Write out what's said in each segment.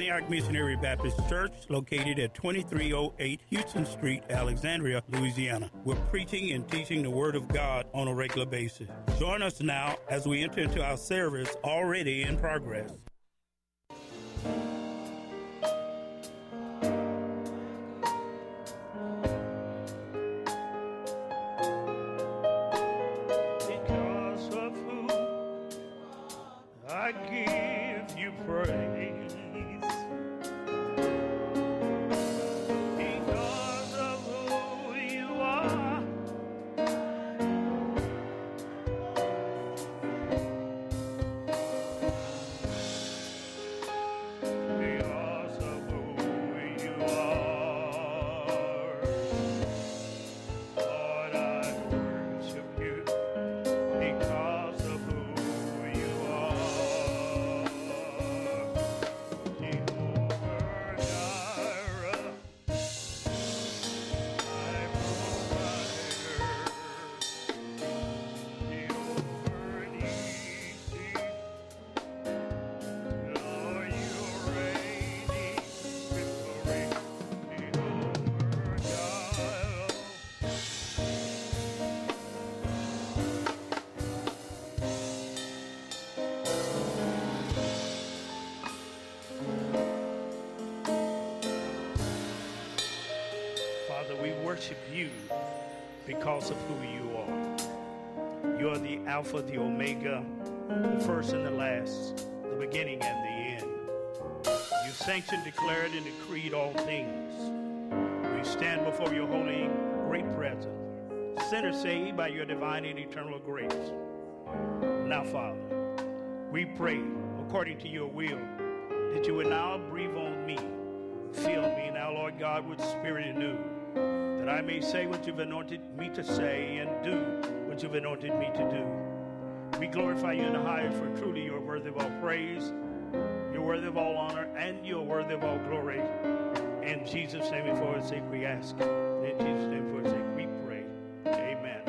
Antioch Missionary Baptist Church, located at 2308 Houston Street, Alexandria, Louisiana. We're preaching and teaching the Word of God on a regular basis. Join us now as we enter into our service already in progress. Because of who I give you praise. Because of who you are. Because of who you are. Lord, I worship you. Because of who you are. Jehovah Jireh, my provider. Jehovah Nissi, Lord, you reign in victory. Jehovah Jireh. Father, we worship you because of who you are. You are the Alpha, the Omega, the first and the last, the beginning and the end. You sanctioned, declared, and decreed all things. We stand before your holy, great presence, sinners saved by your divine and eternal grace. Now, Father, we pray, according to your will, that you would now breathe on me. Fill me now, Lord God, with spirit anew, that I may say what you've anointed me to say and do what you've anointed me to do. We glorify you in the highest, for truly you are worthy of all praise, you're worthy of all honor, and you're worthy of all glory. In Jesus' name and for his sake we ask. And in Jesus' name and for his sake we pray. Amen.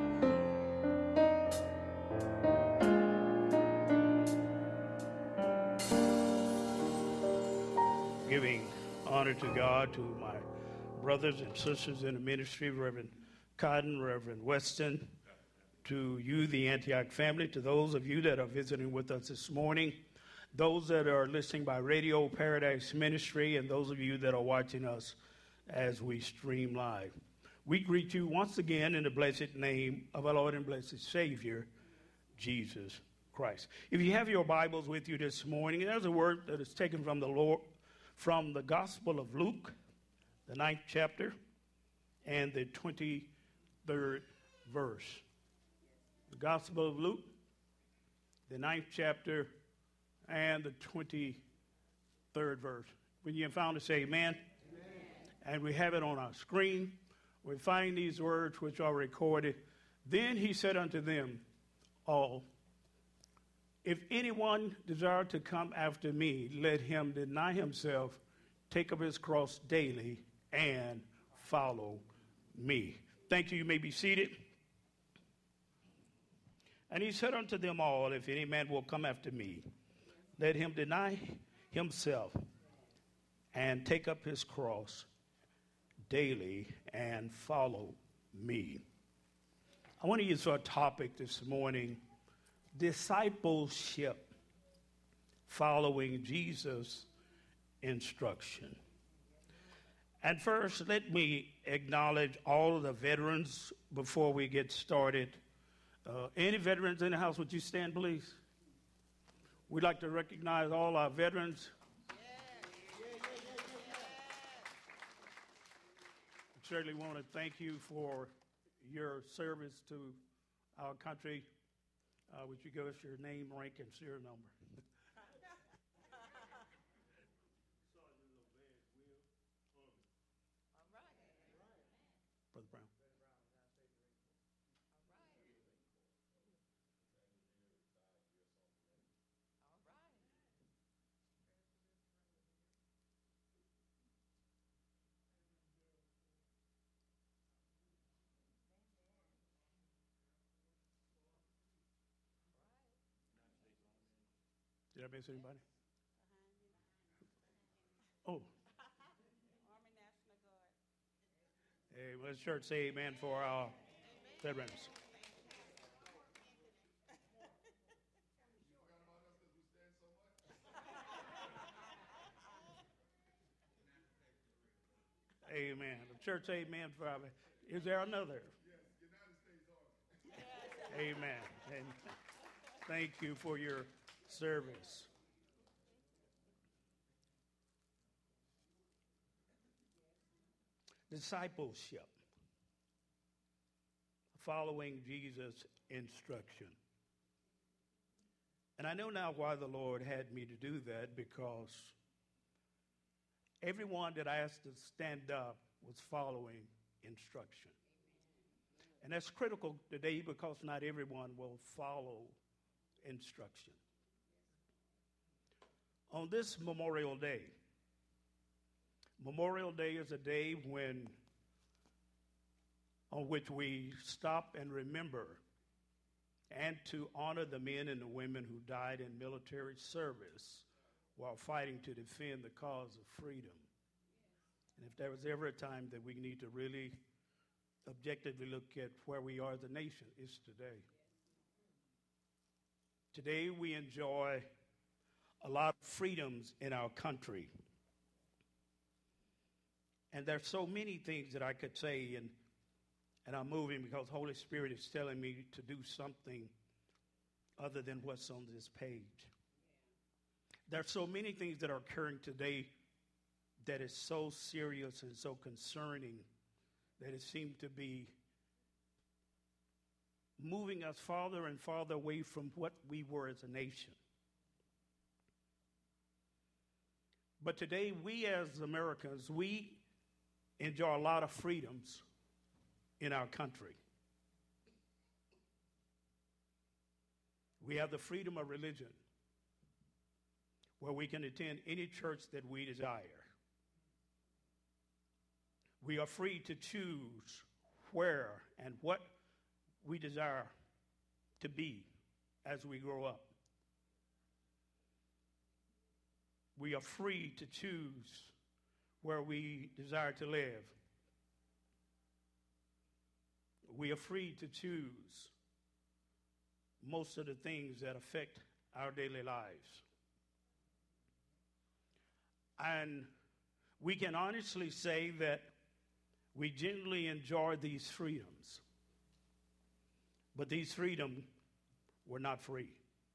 Giving honor to God, to my brothers and sisters in the ministry, Reverend Cotton, Reverend Weston, to you, the Antioch family, to those of you that are visiting with us this morning, those that are listening by Radio Paradise Ministry, and those of you that are watching us as we stream live. We greet you once again in the blessed name of our Lord and blessed Savior, Jesus Christ. If you have your Bibles with you this morning, there's a word that is taken from the Lord, from the Gospel of Luke, the 9th chapter, and the 23rd verse. The Gospel of Luke, the 9th chapter, and the 23rd verse. When you have found it, say amen. Amen. And we have it on our screen. We find these words which are recorded. Then he said unto them all, if anyone desire to come after me, let him deny himself, take up his cross daily, and follow me. Thank you. You may be seated. And he said unto them all, if any man will come after me, let him deny himself and take up his cross daily and follow me. I want to use for a topic this morning, discipleship, following Jesus' instruction. And first, let me acknowledge all of the veterans before we get started. Any veterans in the house, would you stand, please? We'd like to recognize all our veterans. I certainly want to thank you for your service to our country. Would you give us your name, rank, and serial number? Brother Brown. Did I miss anybody? Let's church say amen for our veterans. Amen. The church say amen for our. Is there another? Yes, United States Army. Amen. And thank you for your service. Discipleship. Following Jesus' instruction. And I know now why the Lord had me to do that, because everyone that I asked to stand up was following instruction. And that's critical today because not everyone will follow instruction. On this Memorial Day is a day on which we stop and remember and to honor the men and the women who died in military service while fighting to defend the cause of freedom. And if there was ever a time that we need to really objectively look at where we are as a nation, it's today. Today we enjoy a lot of freedoms in our country. And there's so many things that I could say, and I'm moving because the Holy Spirit is telling me to do something other than what's on this page. There's so many things that are occurring today that is so serious and so concerning that it seems to be moving us farther and farther away from what we were as a nation. But today, we as Americans, we enjoy a lot of freedoms in our country. We have the freedom of religion, where we can attend any church that we desire. We are free to choose where and what we desire to be as we grow up. We are free to choose where we desire to live. We are free to choose most of the things that affect our daily lives. And we can honestly say that we genuinely enjoy these freedoms. But these freedoms were not free.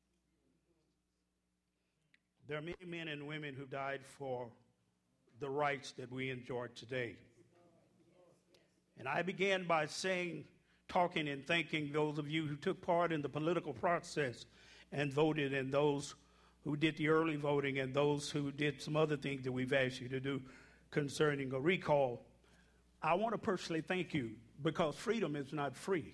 There are many men and women who died for the rights that we enjoy today. And I began by talking and thanking those of you who took part in the political process and voted, and those who did the early voting, and those who did some other things that we've asked you to do concerning a recall. I want to personally thank you, because freedom is not free.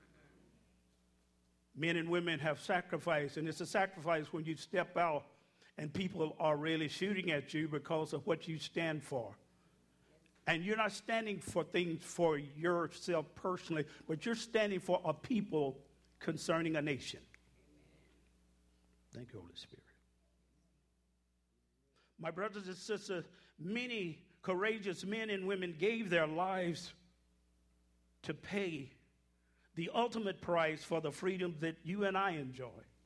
Men and women have sacrificed, and it's a sacrifice when you step out and people are really shooting at you because of what you stand for. And you're not standing for things for yourself personally, but you're standing for a people concerning a nation. Thank you, Holy Spirit. My brothers and sisters, many courageous men and women gave their lives to pay the ultimate price for the freedoms that you and I enjoy.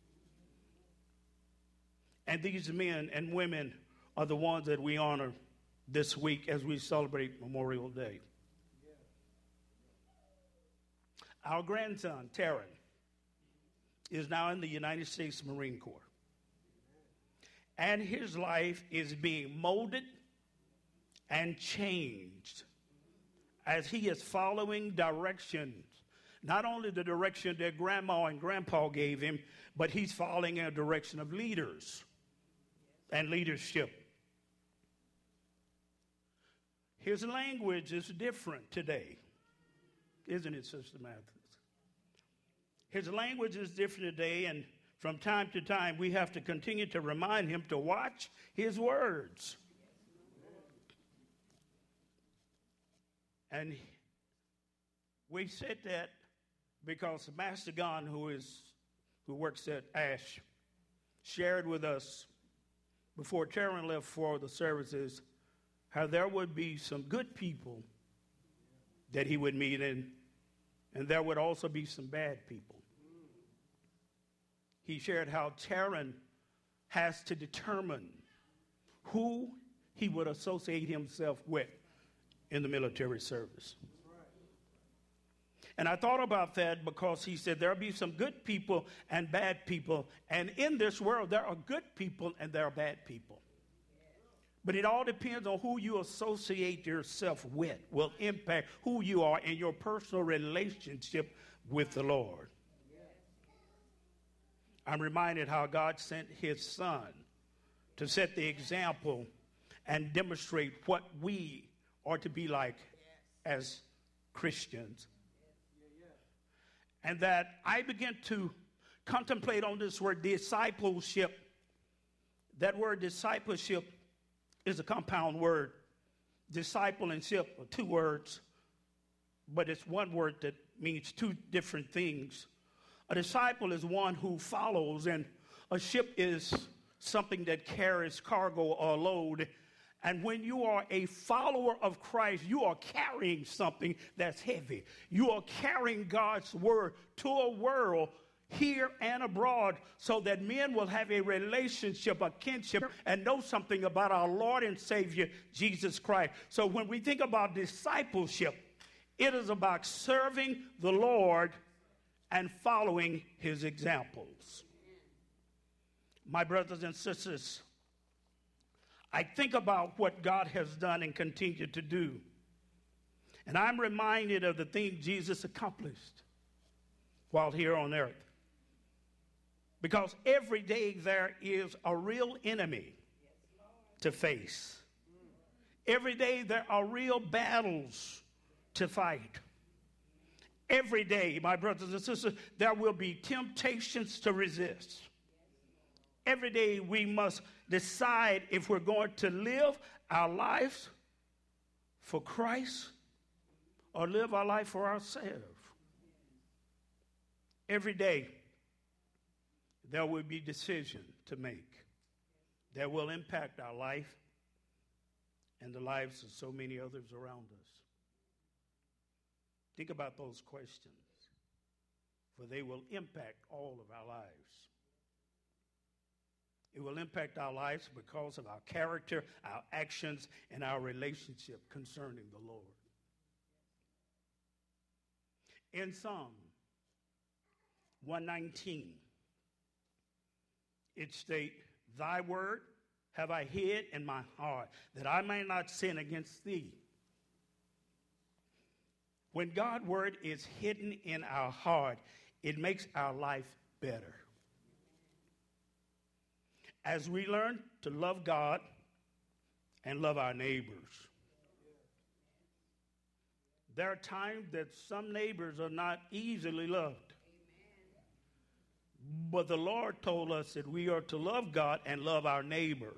And these men and women are the ones that we honor this week as we celebrate Memorial Day. Our grandson, Taryn, is now in the United States Marine Corps. And his life is being molded and changed as he is following directions. Not only the direction that Grandma and Grandpa gave him, but he's following a direction of leaders and leadership. His language is different today, isn't it, Sister Mathis? His language is different today, and from time to time, we have to continue to remind him to watch his words. And we said that because Master Gon, who works at ASH, shared with us before Taryn left for the services how there would be some good people that he would meet, and there would also be some bad people. He shared how Taryn has to determine who he would associate himself with in the military service. And I thought about that because he said there'll be some good people and bad people. And in this world, there are good people and there are bad people. But it all depends on who you associate yourself with will impact who you are in your personal relationship with the Lord. I'm reminded how God sent his son to set the example and demonstrate what we are to be like as Christians. And that I began to contemplate on this word discipleship. That word discipleship is a compound word. Disciple and ship are two words, but it's one word that means two different things. A disciple is one who follows, and a ship is something that carries cargo or load. And when you are a follower of Christ, you are carrying something that's heavy. You are carrying God's word to a world here and abroad so that men will have a relationship, a kinship, and know something about our Lord and Savior, Jesus Christ. So when we think about discipleship, it is about serving the Lord and following his examples. My brothers and sisters, I think about what God has done and continue to do. And I'm reminded of the things Jesus accomplished while here on earth. Because every day there is a real enemy to face. Every day there are real battles to fight. Every day, my brothers and sisters, there will be temptations to resist. Every day we must decide if we're going to live our lives for Christ or live our life for ourselves. Every day there will be decisions to make that will impact our life and the lives of so many others around us. Think about those questions, for they will impact all of our lives. It will impact our lives because of our character, our actions, and our relationship concerning the Lord. In Psalm 119, it states, "Thy word have I hid in my heart, that I may not sin against thee." When God's word is hidden in our heart, it makes our life better. As we learn to love God and love our neighbors. There are times that some neighbors are not easily loved. But the Lord told us that we are to love God and love our neighbor.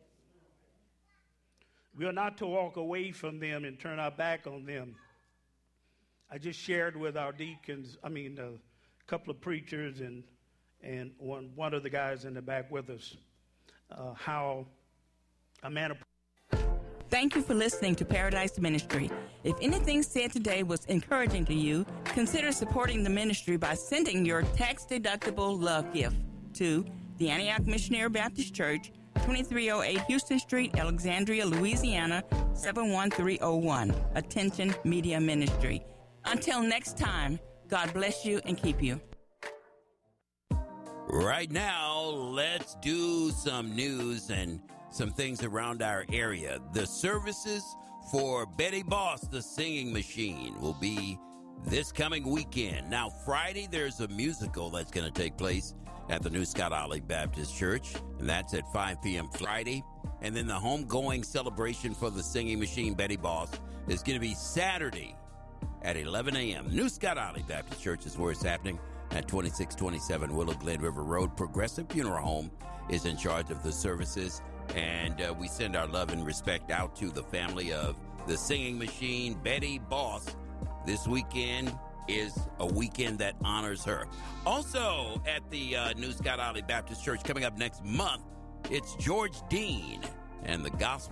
We are not to walk away from them and turn our back on them. I just shared with our deacons, a couple of preachers and one of the guys in the back with us, how a man of... Thank you for listening to Paradise Ministry. If anything said today was encouraging to you, consider supporting the ministry by sending your tax-deductible love gift to the Antioch Missionary Baptist Church, 2308 Houston Street, Alexandria, Louisiana, 71301. Attention Media Ministry. Until next time, God bless you and keep you. Right now, let's do some news and some things around our area. The services for Betty Boss, the singing machine, will be this coming weekend. Now, Friday, there's a musical that's going to take place at the New Scott Ollie Baptist Church, and that's at 5 p.m. Friday. And then the homegoing celebration for the singing machine, Betty Boss, is going to be Saturday at 11 a.m. New Scott Ollie Baptist Church is where it's happening at 2627 Willow Glen River Road. Progressive Funeral Home is in charge of the services, and we send our love and respect out to the family of the singing machine, Betty Boss. This weekend is a weekend that honors her. Also at the New Scott Ollie Baptist Church, coming up next month, it's George Dean and the Gospel